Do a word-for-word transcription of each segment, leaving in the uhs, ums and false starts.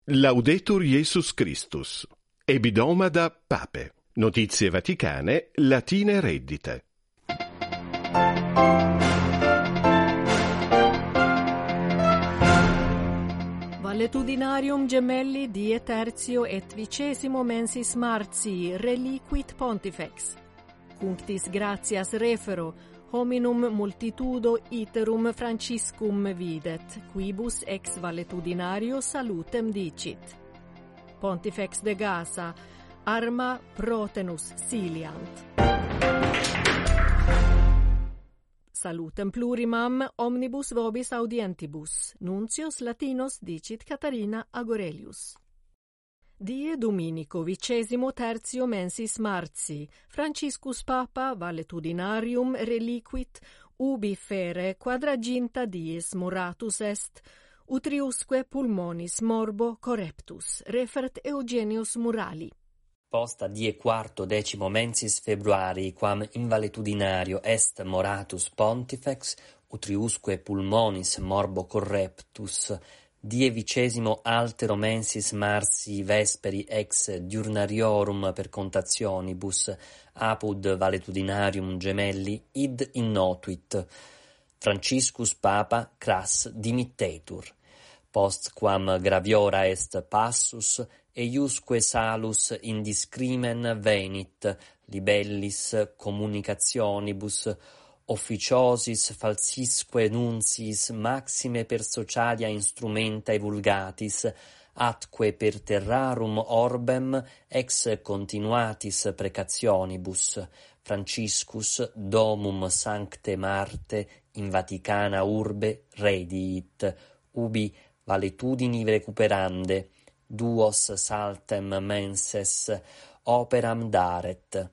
Laudetur Jesus Christus. Ebidomada Pape. Notizie vaticane, latine reddite. Valetudinarium gemelli die tertio et vicesimo mensis martii reliquit pontifex. Cunctis gratias refero, hominum multitudo iterum Franciscum videt, quibus ex valetudinario salutem dicit. Pontifex de Gaza, arma protenus siliant. Salutem plurimam omnibus vobis audientibus, nuncios latinos dicit Catarina Agorelius. Die Dominico vicesimo tertio mensis martii, Franciscus Papa valetudinarium reliquit, ubi fere quadraginta dies moratus est, utriusque pulmonis morbo correptus, refert Eugenius Murali. Posta die quarto decimo mensis februari, quam invaletudinario est moratus pontifex, utriusque pulmonis morbo correptus, die vicesimo altero mensis martii vesperi ex diurnariorum per contationibus, apud valetudinarium gemelli, id innotuit. Franciscus Papa cras dimittetur. Post quam graviora est passus, eiusque salus indiscrimen venit, libellis communicationibus, officiosis falsisque nunciis maxime per socialia instrumenta vulgatis, atque per terrarum orbem ex continuatis precationibus, Franciscus domum sancte Marte in Vaticana urbe rediit, ubi valetudini recuperande, duos saltem menses operam daret.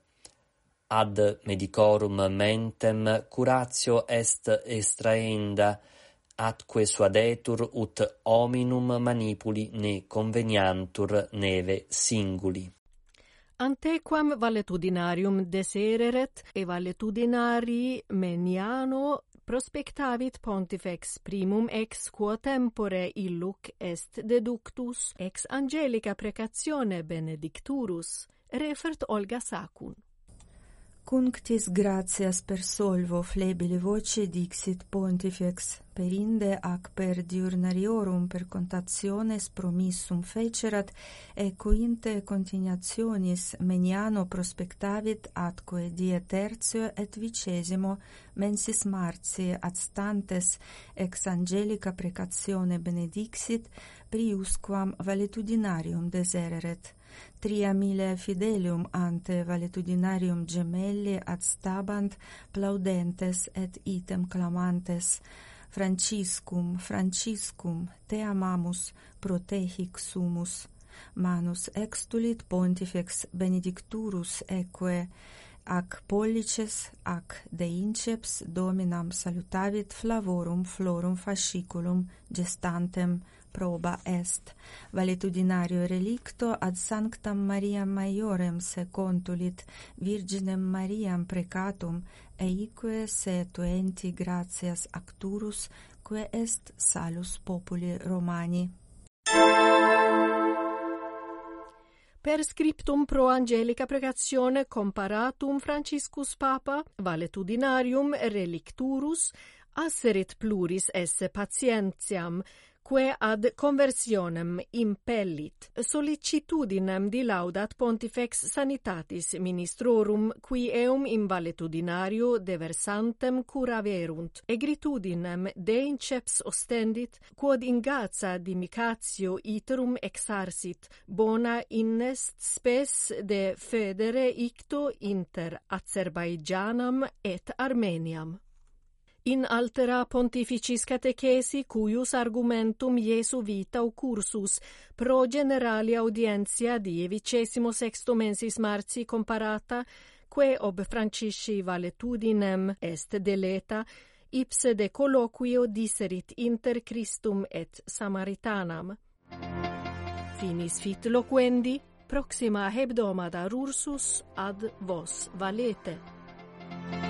Ad medicorum mentem curatio est extraenda, atque suadetur ut hominum manipuli ne conveniantur neve singuli. Antequam valetudinarium desereret, e valetudinari meniano prospectavit pontifex primum ex quo tempore illuc est deductus ex angelica precatione benedicturus, refert Olga Sacun. Cunctis gratias per solvo flebile voce dixit pontifex, perinde ac per diurnariorum per contationes promissum fecerat, e cointe continuationis meniano prospectavit atque die tertio et vicesimo mensis martii ad stantes ex angelica precatione benedixit, priusquam valetudinarium desereret. Tria mille fidelium ante valetudinarium gemelli ad stabant plaudentes et item clamantes, Franciscum, Franciscum, te amamus, protehic sumus. Manus extulit pontifex benedicturus eque, ac pollices, ac de inceps dominam salutavit flavorum florum fasciculum gestantem proba est. Valetudinario relicto ad sanctam Mariam Maiorem se contulit Virginem Mariam precatum, eique se tuenti gratias acturus, que est salus populi Romani. Per scriptum pro angelica precatione comparatum Franciscus Papa valetudinarium relicturus asserit pluris esse patientiam, que ad conversionem impellit, sollicitudinem dilaudat pontifex sanitatis ministrorum, qui eum in valetudinario deversantem curaverunt, egritudinem de inceps ostendit, quod in Gaza dimicatio iterum exarsit, bona innest spes de federe icto inter Azerbaijanam et Armeniam. In altera pontificis catechesi, cuius argumentum Iesu vita cursus pro generali audientia die vicesimo sexto mensis martii comparata, que ob Francisci valetudinem est deleta, ipse de colloquio diserit inter Christum et Samaritanam. Finis fit loquendi, proxima hebdomada rursus ad vos valete.